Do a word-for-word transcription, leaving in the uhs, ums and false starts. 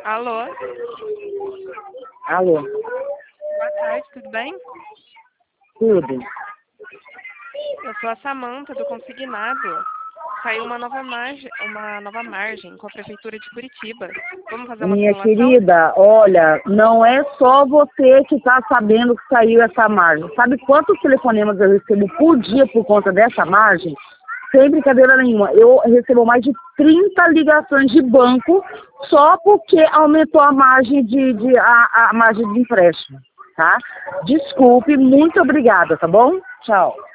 Alô? Alô? Boa tarde, tudo bem? Tudo. Eu sou a Samanta, do Consignado. Saiu uma nova margem, uma nova margem com a Prefeitura de Curitiba. Vamos fazer uma Minha simulação? querida, olha, não é só você que está sabendo que saiu essa margem. Sabe quantos telefonemas eu recebo por dia por conta dessa margem? Sem brincadeira nenhuma. Eu recebo mais de trinta ligações de banco só porque aumentou a margem de, de a, a margem de empréstimo, tá? Desculpe, muito obrigada, tá bom? Tchau.